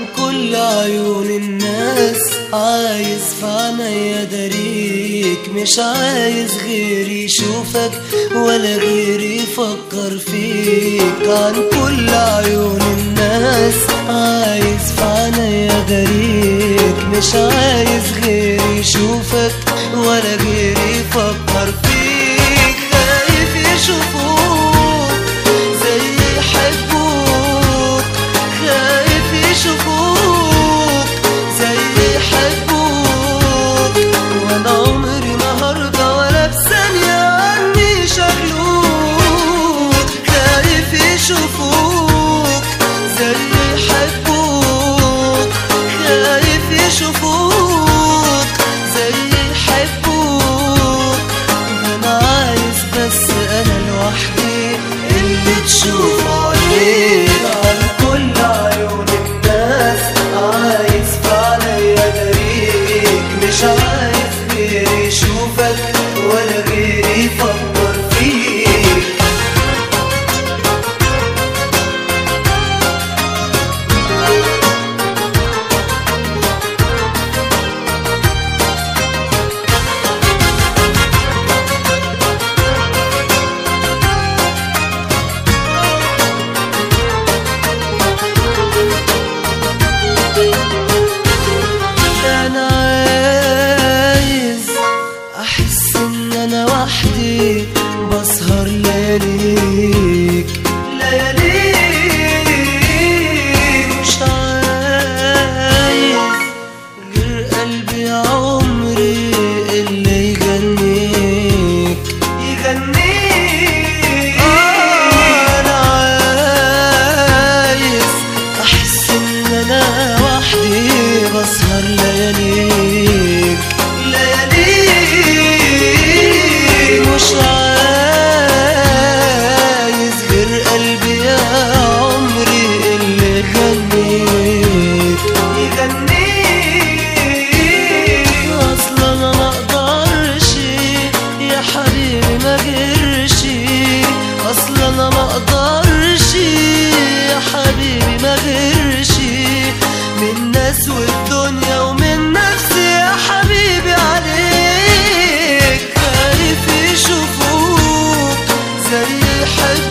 كل عيون الناس، عايز في عينيا داريك، مش عايز غيري يشوفك ولا غيري يفكر فيك. عن كل عيون الناس عايز في عينيا داريك، مش عايز غيري يشوفك ولا غيري يفكر فيك. خايف يشوفوك زي يحبوك، خايف يشوفوك زي يحبوك، وانا عمري ما هرضى ولا بثانية عني شغلوك. خايف يشوفوك زي يحبوك، خايف يشوفوك زي يحبوك، انا عايز بس انا لوحدي اللي تشوف عينيك. عن كل عيون الناس عايز في عليا داريك، مش عايز غيري يشوفك ولا غيري يفكر فيك. أنا عايز أحس إن أنا وحدي بسهر لياليك، لياليك مش عايز غير قلبي يا عمري اللي يغنيك، يغنيك. أنا عايز أحس إن أنا وحدي بسهر لياليك، لياليك مش عايز غير قلبي يا عمري اللي يغنيك، يغنيك. اصلا انا ما اقدرش يا حبيبي ما غيرش، اصلا انا ما اقدرش يا حبيبي ما غيرش من الناس والدنيا ومن نفسي يا حبيبي عليك. خايف يشوفوك زي يحبوك،